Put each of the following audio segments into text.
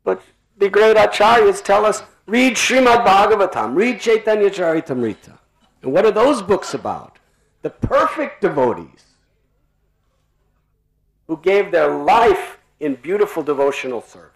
But the great acharyas tell us, read Srimad Bhagavatam, read Chaitanya Charitamrita. And what are those books about? The perfect devotees who gave their life in beautiful devotional service.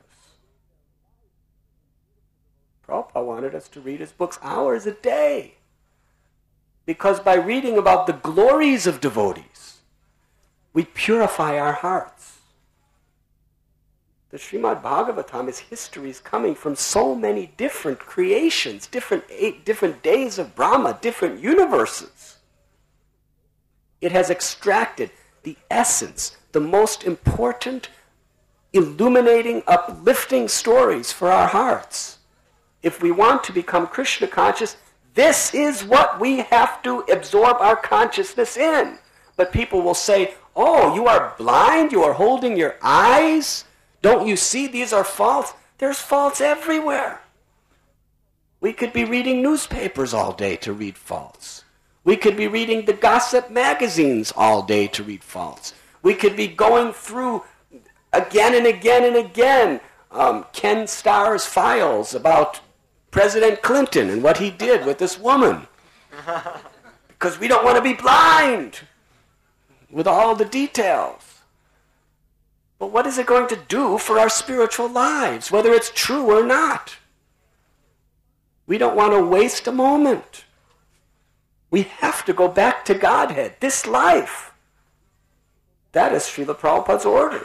Prabhupada wanted us to read his books hours a day. Because by reading about the glories of devotees, we purify our hearts. The Srimad Bhagavatam is histories coming from so many different creations, different days of Brahma, different universes. It has extracted the essence, the most important, illuminating, uplifting stories for our hearts. If we want to become Krishna conscious, this is what we have to absorb our consciousness in. But people will say, oh, you are blind, you are holding your eyes. Don't you see these are false? There's false everywhere. We could be reading newspapers all day to read false. We could be reading the gossip magazines all day to read false. We could be going through again and again and again Ken Starr's files about President Clinton and what he did with this woman. Because we don't want to be blind with all the details. But what is it going to do for our spiritual lives, whether it's true or not? We don't want to waste a moment. We have to go back to Godhead, this life. That is Srila Prabhupada's order.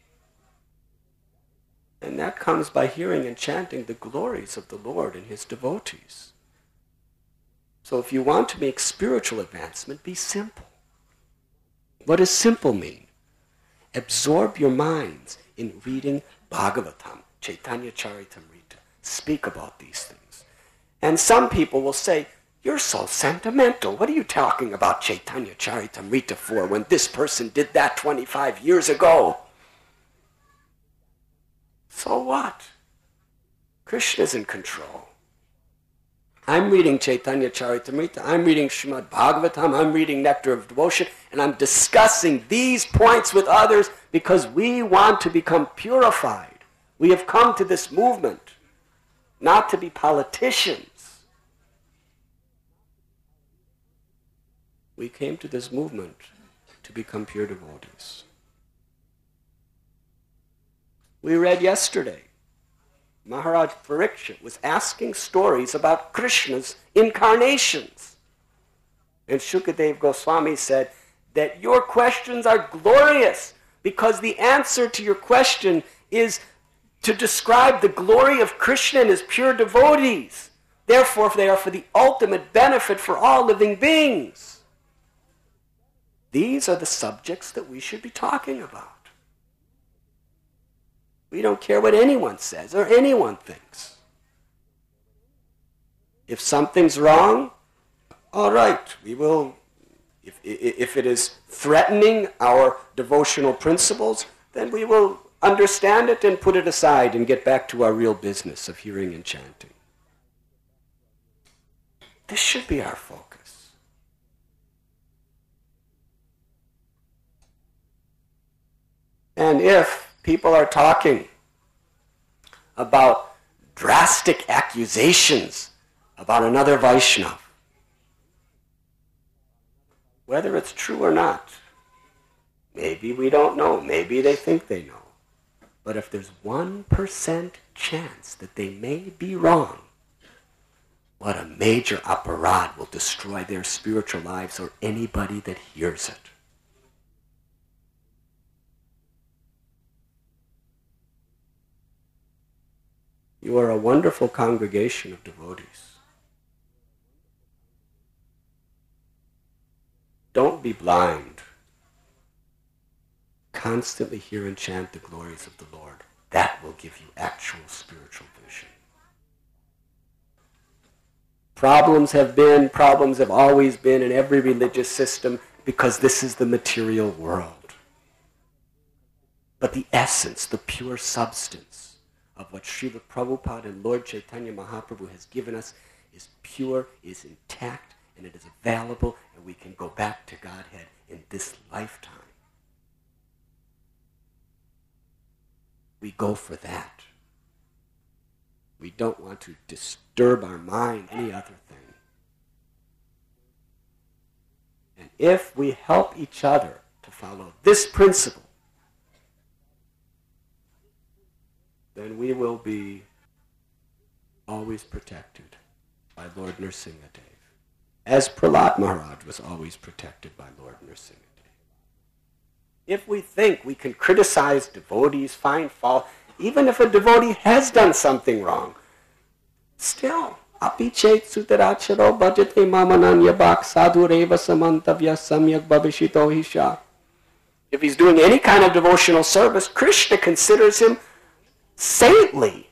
And that comes by hearing and chanting the glories of the Lord and his devotees. So if you want to make spiritual advancement, be simple. What does simple mean? Absorb your minds in reading Bhagavatam, Chaitanya Charitamrita. Speak about these things. And some people will say, you're so sentimental. What are you talking about Chaitanya Charitamrita for when this person did that 25 years ago? So what? Krishna's in control. I'm reading Chaitanya Charitamrita, I'm reading Srimad Bhagavatam, I'm reading Nectar of Devotion, and I'm discussing these points with others because we want to become purified. We have come to this movement not to be politicians. We came to this movement to become pure devotees. We read yesterday, Maharaj Parikshit was asking stories about Krishna's incarnations. And Shukadev Goswami said that your questions are glorious because the answer to your question is to describe the glory of Krishna and his pure devotees. Therefore, they are for the ultimate benefit for all living beings. These are the subjects that we should be talking about. We don't care what anyone says or anyone thinks. If something's wrong, all right, we will, if it is threatening our devotional principles, then we will understand it and put it aside and get back to our real business of hearing and chanting. This should be our focus. And if people are talking about drastic accusations about another Vaishnava, whether it's true or not, maybe we don't know, maybe they think they know. But if there's 1% chance that they may be wrong, what a major aparad will destroy their spiritual lives or anybody that hears it. You are a wonderful congregation of devotees. Don't be blind. Constantly hear and chant the glories of the Lord. That will give you actual spiritual vision. Problems have always been in every religious system because this is the material world. But the essence, the pure substance of what Srila Prabhupada and Lord Chaitanya Mahaprabhu has given us is pure, is intact, and it is available, and we can go back to Godhead in this lifetime. We go for that. We don't want to disturb our mind, any other thing. And if we help each other to follow this principle, then we will be always protected by Lord Nrsingadev, as Prahlad Maharaj was always protected by Lord Nrsingadev. If we think we can criticize devotees, find fault, even if a devotee has done something wrong, still, api chet sutaracharo bhajate mamananya bhak sadhureva samantavya samyak bhavishito hisha. If he's doing any kind of devotional service, Krishna considers him saintly.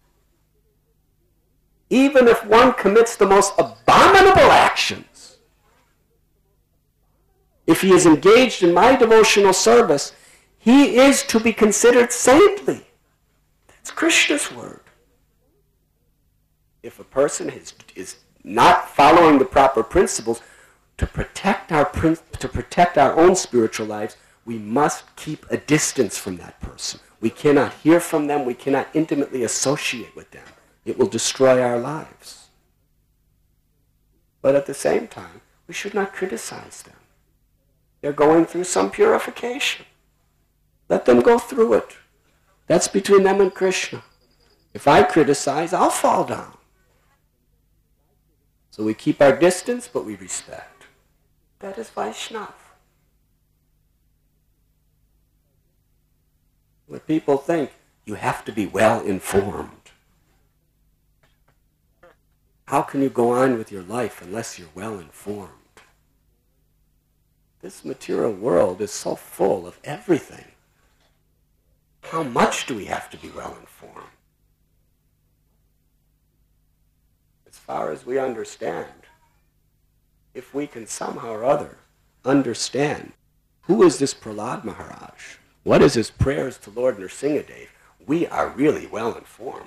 Even if one commits the most abominable actions, if he is engaged in my devotional service, he is to be considered saintly. That's Krishna's word. If a person is not following the proper principles, to protect our own spiritual lives, we must keep a distance from that person. We cannot hear from them. We cannot intimately associate with them. It will destroy our lives. But at the same time, we should not criticize them. They're going through some purification. Let them go through it. That's between them and Krishna. If I criticize, I'll fall down. So we keep our distance, but we respect. That is Vaishnava. When people think you have to be well informed, how can you go on with your life unless you're well informed? This material world is so full of everything. How much do we have to be well informed? As far as we understand, if we can somehow or other understand who is this Prahlad Maharaj, what is his prayers to Lord Nrsingadev, we are really well informed.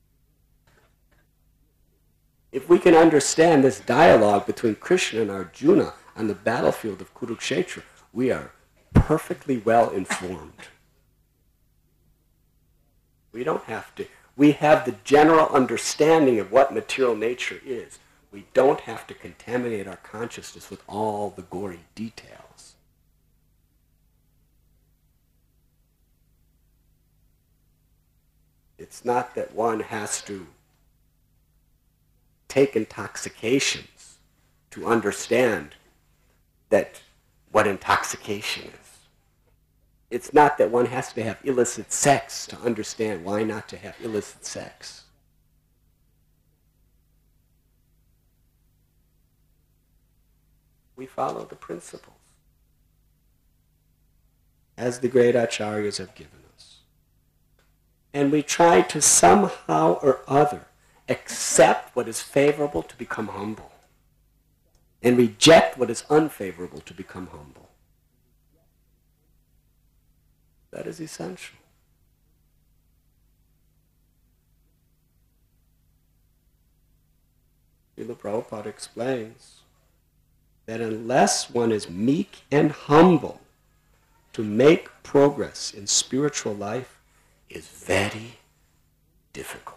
If we can understand this dialogue between Krishna and Arjuna on the battlefield of Kurukshetra, we are perfectly well informed. We don't have to. We have the general understanding of what material nature is. We don't have to contaminate our consciousness with all the gory details. It's not that one has to take intoxications to understand that what intoxication is. It's not that one has to have illicit sex to understand why not to have illicit sex. We follow the principles as the great acharyas have given us. And we try to somehow or other accept what is favorable to become humble, and reject what is unfavorable to become humble. That is essential. Srila Prabhupada explains that unless one is meek and humble, to make progress in spiritual life is very difficult.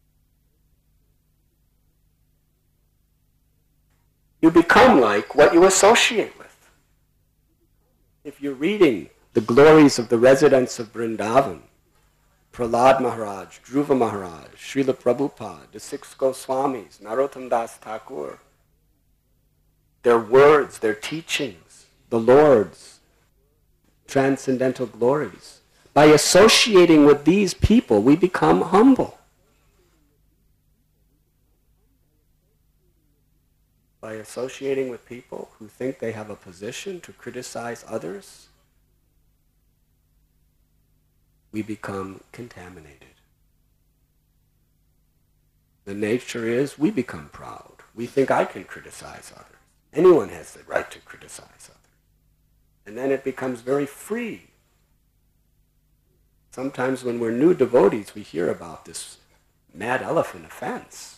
You become like what you associate with. If you're reading the glories of the residents of Vrindavan, Prahlad Maharaj, Dhruva Maharaj, Srila Prabhupada, the six Goswamis, Narottam Das Thakur, their words, their teachings, the Lord's transcendental glories. By associating with these people, we become humble. By associating with people who think they have a position to criticize others, we become contaminated. The nature is we become proud. We think I can criticize others. Anyone has the right to criticize others. And then it becomes very free. Sometimes when we're new devotees, we hear about this mad elephant offense.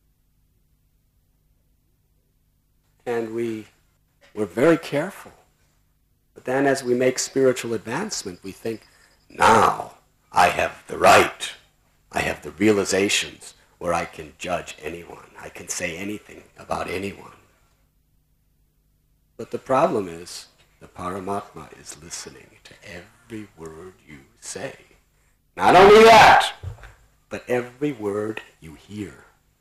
And we're very careful. But then as we make spiritual advancement, we think, now I have the right, I have the realizations, where I can judge anyone. I can say anything about anyone. But the problem is, the Paramatma is listening to every word you say. Not only that, but every word you hear.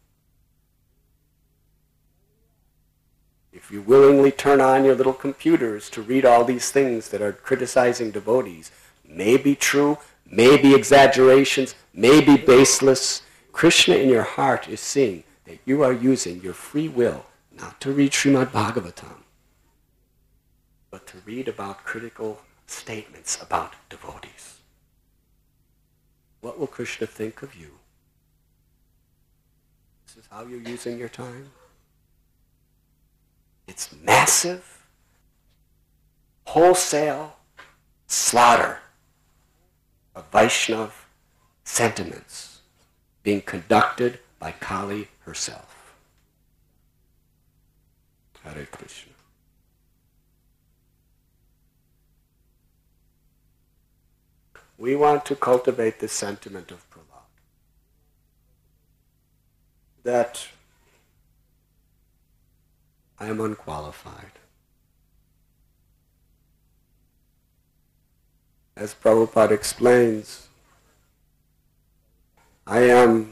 If you willingly turn on your little computers to read all these things that are criticizing devotees, may be true, may be exaggerations, may be baseless, Krishna in your heart is seeing that you are using your free will not to read Srimad Bhagavatam, but to read about critical statements about devotees. What will Krishna think of you? This is how you're using your time? It's massive, wholesale slaughter of Vaishnav sentiments being conducted by Kali herself. Hare Krishna. We want to cultivate this sentiment of Prahlad, that I am unqualified. As Prabhupada explains, I am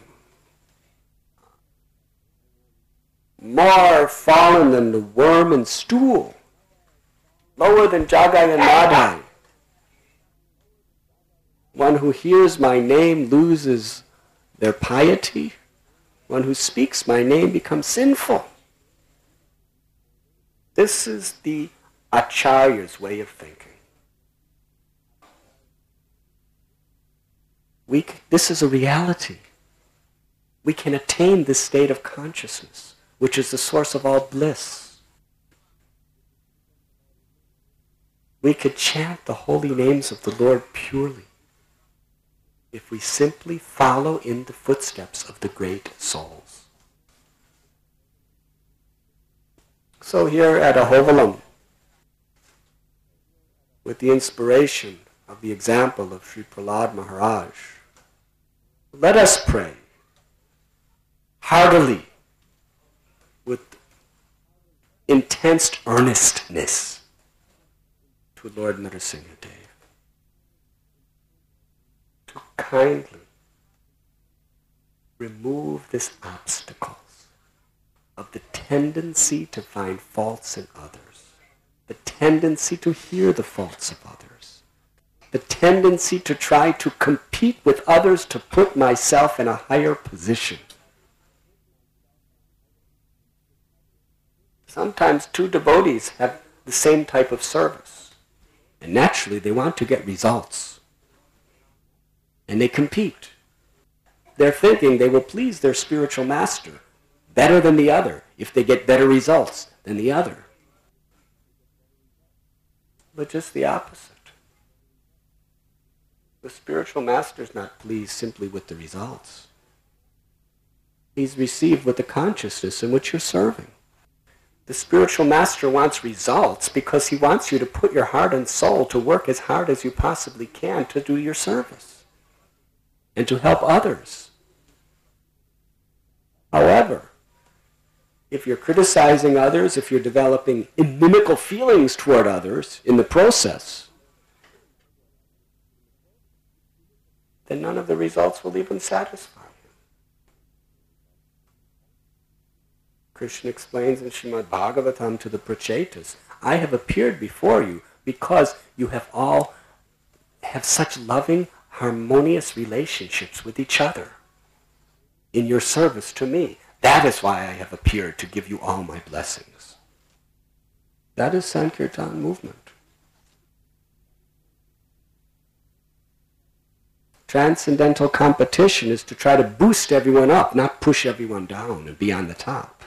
more fallen than the worm and stool, lower than Jagai and Madhai. One who hears my name loses their piety. One who speaks my name becomes sinful. This is the Acharya's way of thinking. This is a reality. We can attain this state of consciousness, which is the source of all bliss. We could chant the holy names of the Lord purely if we simply follow in the footsteps of the great souls. So here at Ahovalam, with the inspiration of the example of Sri Prahlad Maharaj, let us pray heartily with intense earnestness to Lord Narasimhadev to kindly remove this obstacles of the tendency to find faults in others, the tendency to hear the faults of others, the tendency to try to compete with others to put myself in a higher position. Sometimes two devotees have the same type of service, and naturally they want to get results. And they compete. They're thinking they will please their spiritual master better than the other if they get better results than the other. But just the opposite. The spiritual master is not pleased simply with the results. He's received with the consciousness in which you're serving. The spiritual master wants results because he wants you to put your heart and soul to work as hard as you possibly can to do your service and to help others. However, if you're criticizing others, if you're developing inimical feelings toward others in the process, then none of the results will even satisfy you. Krishna explains in Srimad Bhagavatam to the Prachetas, I have appeared before you because you have all have such loving, harmonious relationships with each other in your service to me. That is why I have appeared to give you all my blessings. That is Sankirtan movement. Transcendental competition is to try to boost everyone up, not push everyone down and be on the top.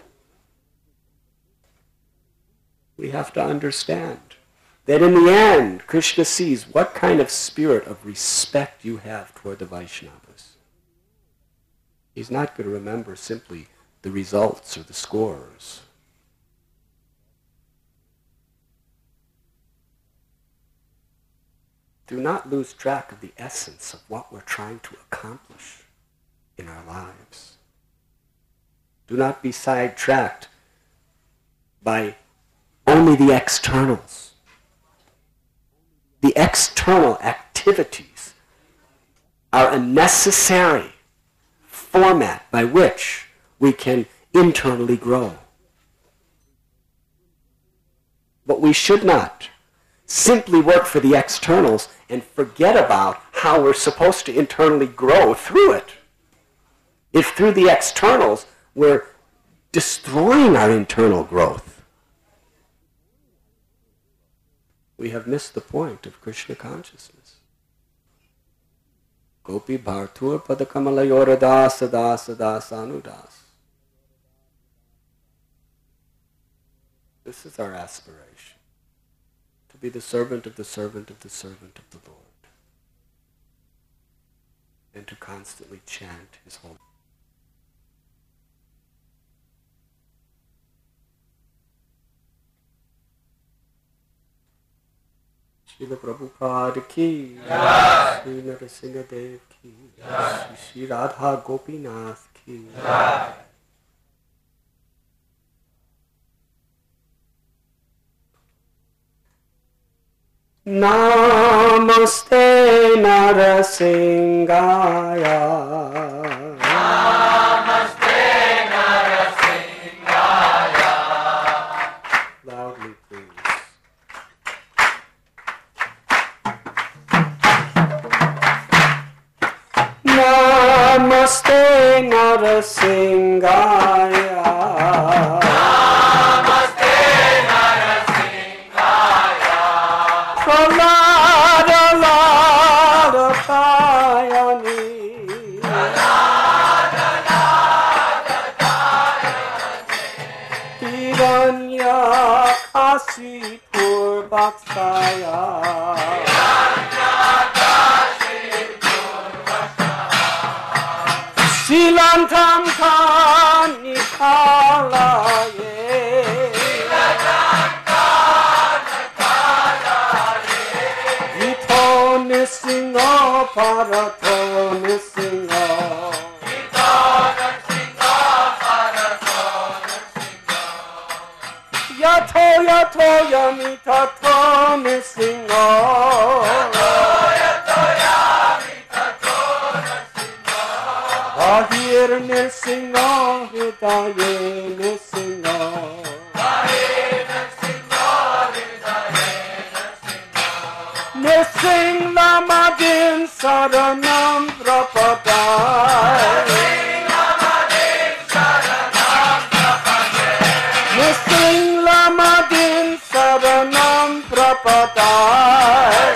We have to understand that in the end, Krishna sees what kind of spirit of respect you have toward the Vaishnavas. He's not going to remember simply the results or the scores. Do not lose track of the essence of what we're trying to accomplish in our lives. Do not be sidetracked by only the externals. The external activities are a necessary format by which we can internally grow. But we should not simply work for the externals and forget about how we're supposed to internally grow through it. If through the externals we're destroying our internal growth, we have missed the point of Krishna consciousness. Gopi bhartur padakamalaya dasa dasa dasa anudas. This is our aspiration, to be the servant of the servant of the servant of the Lord, and to constantly chant His holy name. Srila Prabhupada ki, Sri Narasimha Dev ki, Sri Radha Gopinath ki. Namaste Narasimhaya. Namaste Narasimhaya. Loudly, please. Namaste Narasimhaya. Silantam Kani Kalaye. Ito Nisingo Parato Nisingo. Yato Yato Yamitato Nisingo. Ahir Nisingo Hidaye Nisingo. Nising Lamadin Saranam Prapadai. Nising Lamadin Saranam Prapadai.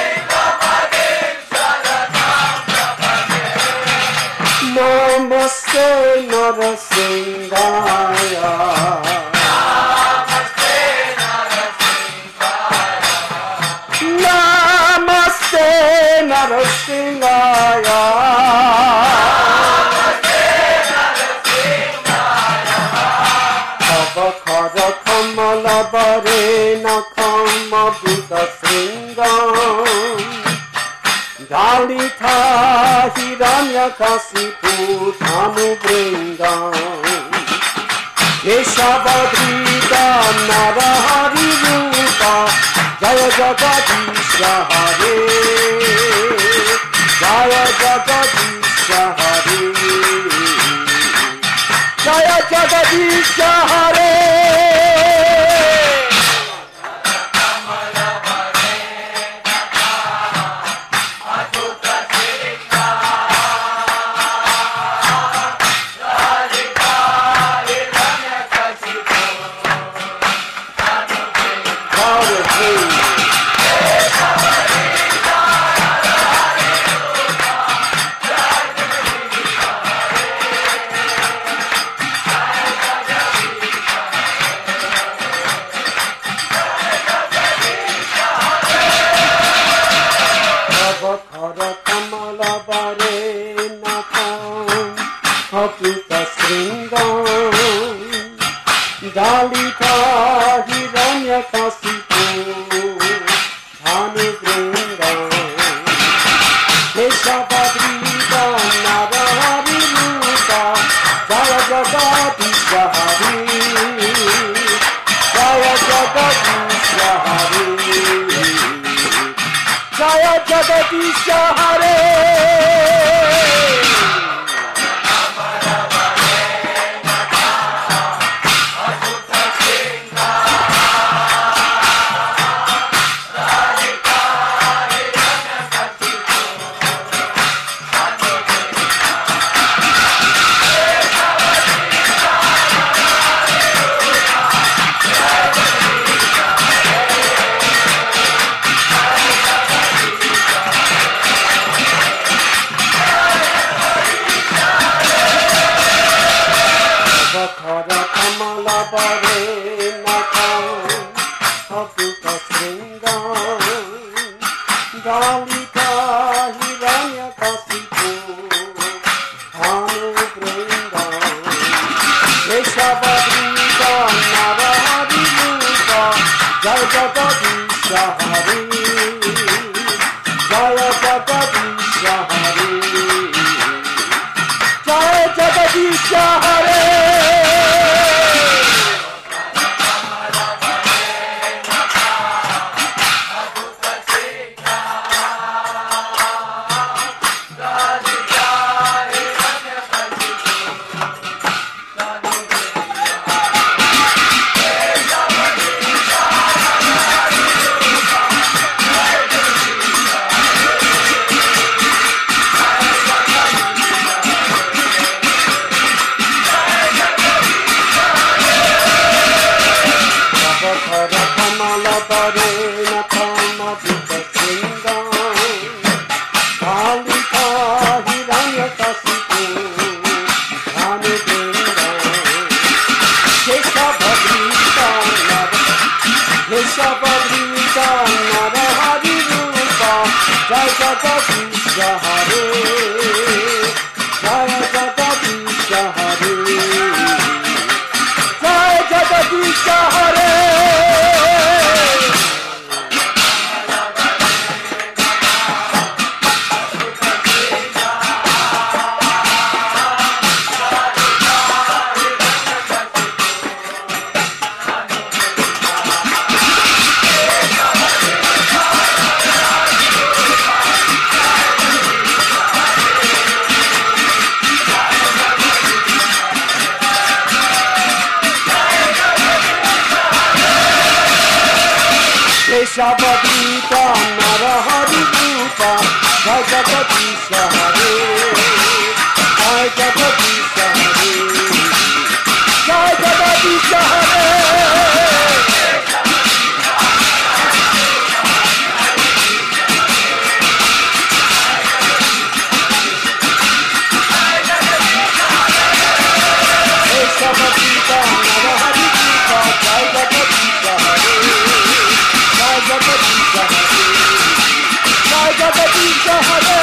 Namaste Narasimhaya. Namaste Narasimhaya. Avakara Kamala Varena Kama Buddha Sringam. Dalita Hiranyakasipu Dhanu Bringam. Keshavadrita Narahari Rupa Jaya Jagadisha Hare. Jaya Jagadisha Hare. Jaya Jagadisha Hare. Dalita Hiranyakasipu Dhanu Bringam. Keshavadrita Narahari Rupa Jaya Jagadisha Hari, Jaya Jagadisha Hari, Jaya Jagadisha Hari. Shabadita Narahari Rupa Jai Jagadisha Hare Jai Jagadisha Hare Jai Jagadisha Hare Shabadita Narahari Rupa Jai Jagadisha Hare Jagadisha Hare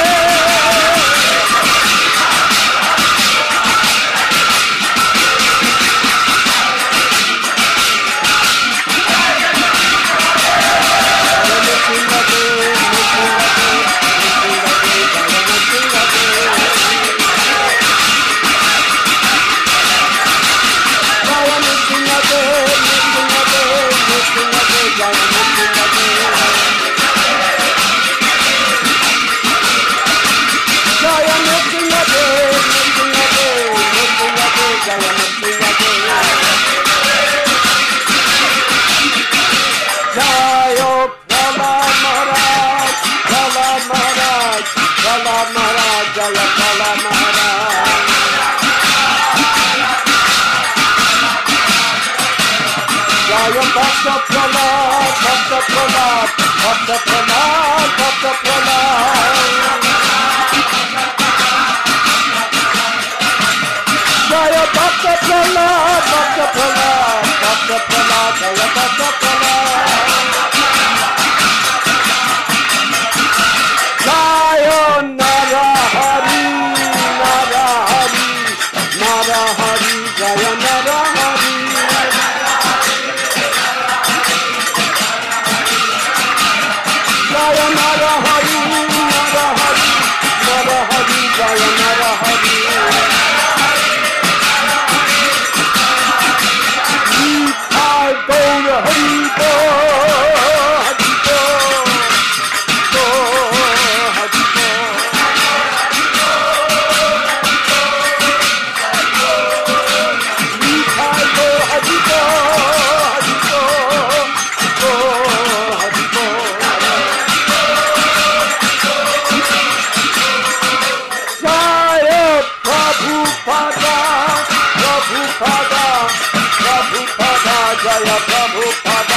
Prabhupada, Prabhupada, Prabhupada, Jaya Prabhupada.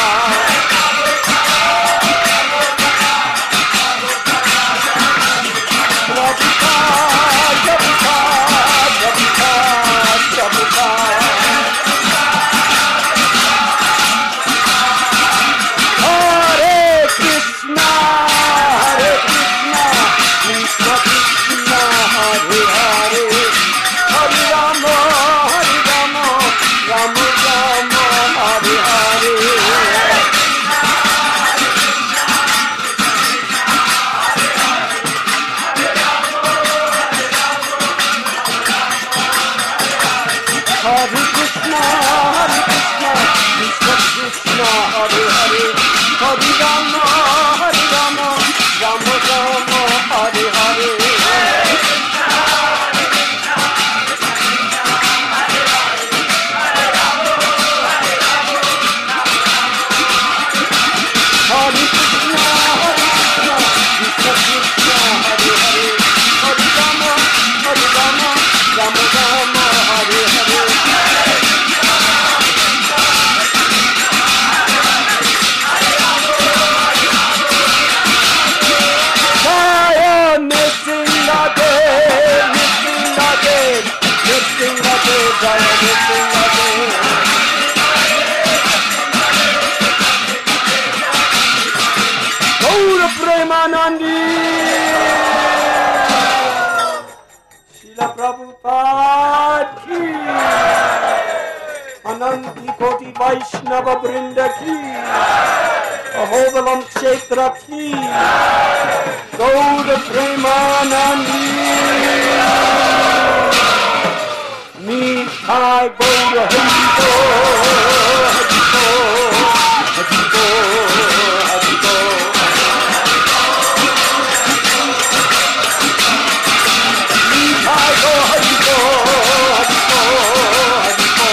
Ananti Koti Vaishnava Brinda ki, Ahobalam Kshetra ki, Gauda Premanandi, Nitai Gauda Hadiko, Hadiko, Hadiko, Hadiko. Nitai Gauda Hadiko, Hadiko, Hadiko.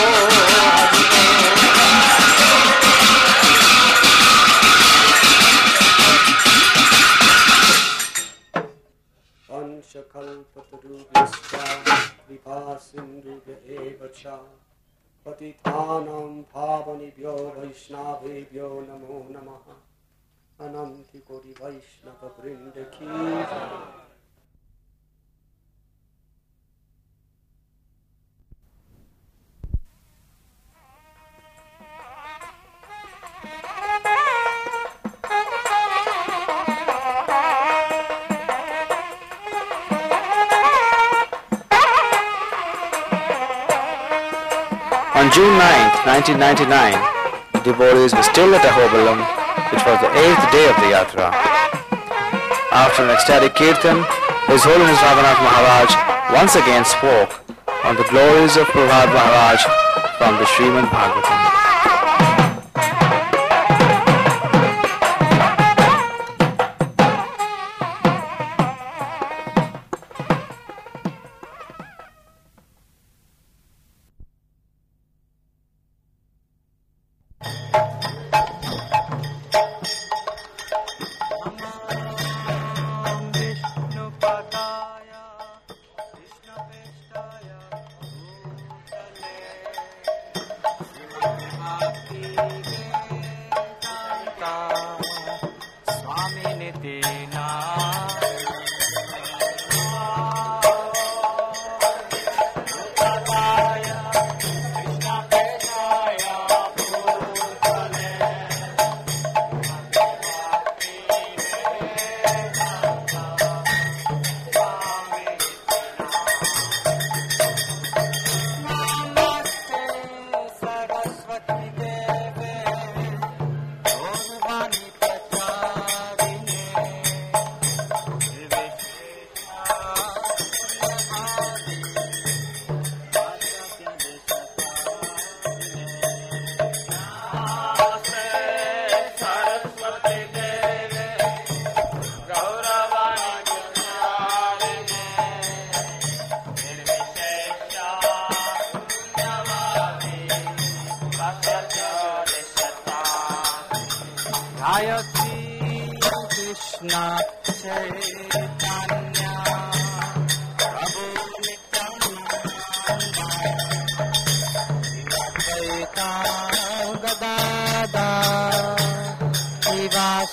Kalpatarubhyascha vipasindubhya evacha patithanam pavanibhyo vaishnavebhyo namo namaha ananti koti vaishnava brinda ki jai. On June 9th, 1999, the devotees were still at Ahobalam, which was the 8th day of the yatra. After an ecstatic kirtan, His Holiness Raghunath Maharaj once again spoke on the glories of Prahlad Maharaj from the Srimad Bhagavatam.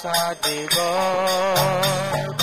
Sadi Gaur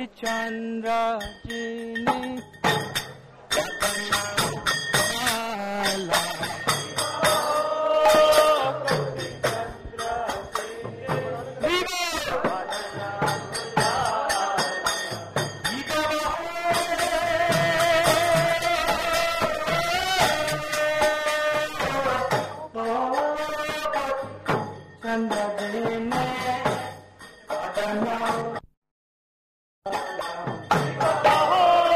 Chandra Jini Chandra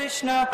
Krishna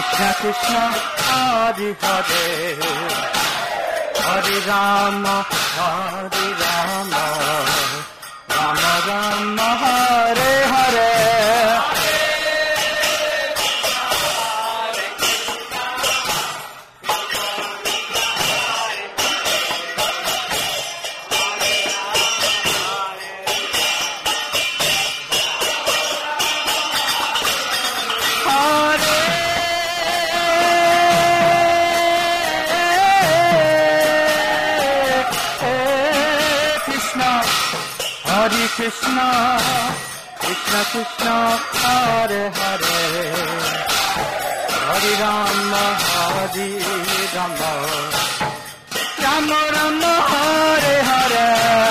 Krishna Krishna Hare Hare Hare Rama Hare Rama Rama Rama Hare Hare Krishna, Krishna Krishna, Hare Hare, Hare Rama, Hare Rama, Rama Rama, Hare Hare.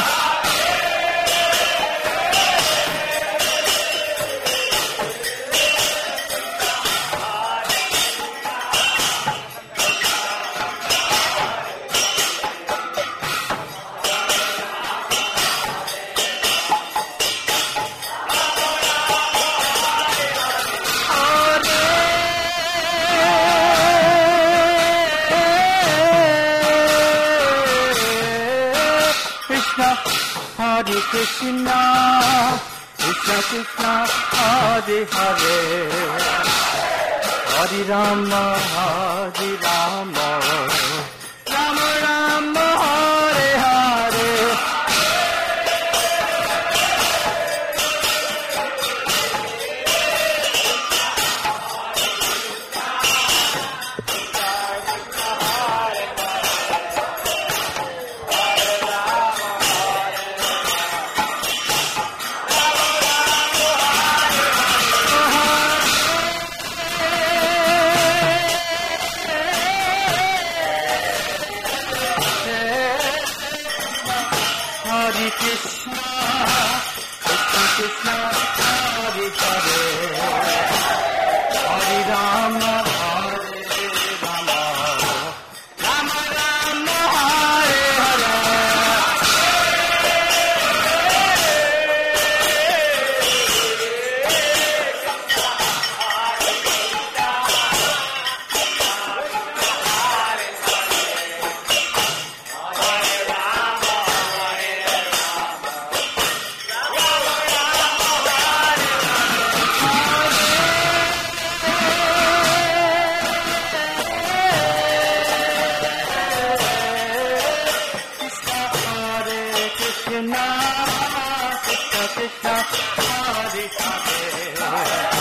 Hare Krishna, Krishna Krishna, Hare Hare, Hare Rama, Hare Rama, Rama Rama, Hare Hare. Hare Krishna, Krishna Krishna, Hare Hare, Hare Rama, Hare Rama, Rama Rama, Hare Hare. Krishna, Krishna Krishna, Hare Hare.